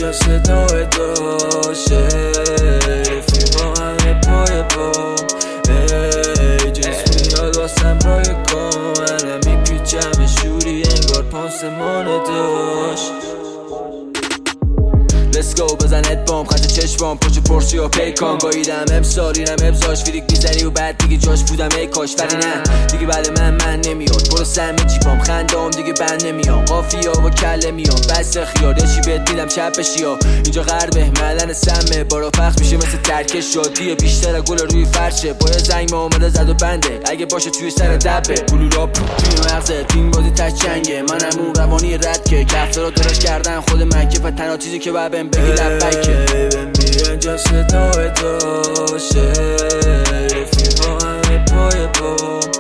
اینجا صدای داشه رفیقا همه پای پا جسم میاد واسم رای کامنه میپیچم شوری انگار پانسمان داشت Let's go بزنت بام خط چشمام پشت پرسی و پیکان گاییدم امسال اینم ابزاش فیلیک میزنی و بعد دیگه جاش بودم ای کاش ولی نه دیگه بعد من نمیاد برو سم جیبام خندام دیگه بند نمیام قافیه با کله میام بس خیار چی بهت میدم چپ بشیا اینجا غربه معدن سمه بارا پخش میشه مثل ترکش شادیه بیشتر گل روی فرشه با زنگ ما اومده زد و بنده اگه باشه توی سر دبه بلورا توی مغزه تیم بازی تچنگه منم اون روانی رد که کفته رو درش کردن خود من که تنها چیزی که بعدم بگی لبکه اینجا صدای داشه رفیقا همه پای پا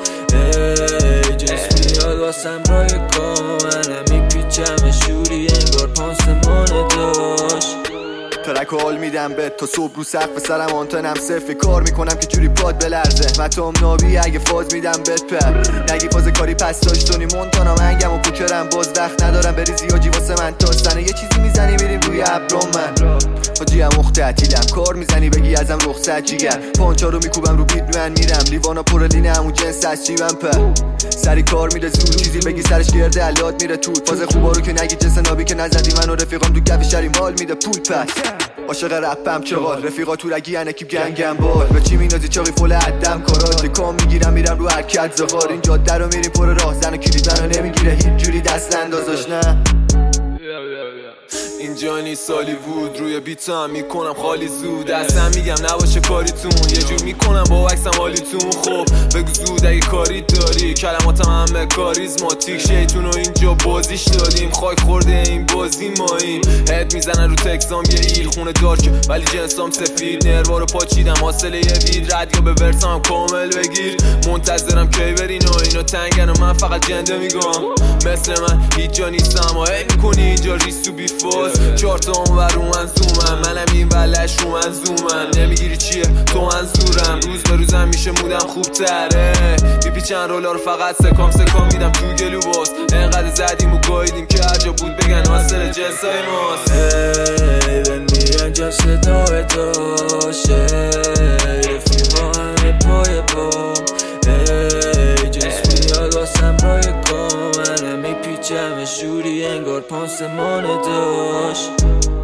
جسم میاد واسم رای کامنه میپیچم شوری انگار پانسمان داشت ترک و حال میدم به تا صبح رو سقف سرم آنتنم صفر کار میکنم که جوری پاد بلرزه متام نابی اگه فاز میدم بهت پر نگی فاز کاری پس داشتونی مونتانا منگم و پوکرم باز وقت ندارم بری زیاجی واسه من تاستنه یه چیزی میزنی میریم روی ابرام من حاجی هم اخت تعطیلم کار میزنی بگی ازم رخصت جیگر پانچا رو میکوبم رو بیت من میرم لیوانا پرلینه همون جنس از چیبم پر سری کار میره زود چیزی بگی سرش گرده علات میره توت فاز خوبا رو که نگی جنس نابی که نزدی من و رفیقام تو گوی شری مال میده پول پس عاشق رپم چغال رفیقا تو رگی انکیب گنگم بال به چی مینازی چاقی فول عدم کارات کام میگیرم میرم رو حرکت زغار این جاده رو میریم پر راه زن کلید منو نمیگیره هیچ جوری دست اندازش نه اینجا نیست هالیوود روی بیتم میکنم خالی زود اصلا میگم نباشه کاریتون یه جور میکنم با عکسم حالیتون خب بگو زود اگه کاری داری کلماتم همه کاریزماتیک شیطون و اینجا بازیش دادیم خاک خورده این بازی ماییم هد میزنن رو تکسام یه ایل خونه دارکه ولی جنسام سفید نروا رو پاچیدم حاصله یه وید رد یا به ورسم کامل بگیر منتظرم کی برین و اینو تنگن و من فقط جنده میگم مثل من هیچ جا نیستم و هی میکنی اینجا ریس تو بیفاز چهار تا اونور رو منظومم منم این ولش رو منظومم نمیگیری چیه تو منظورم روز به روزم میشه مودم خوب تره میپیچن رولا رو فقط سکام میدم تو گلو باز انقدر زدیم و گاییدیم که هر جا بود بگن حاصل جنسای ماست بندی اینجا صدای داشه رفیقا همه پای پا جسم میاد واسم رای کامنه میپیچم شوری انگار پانسمان داشت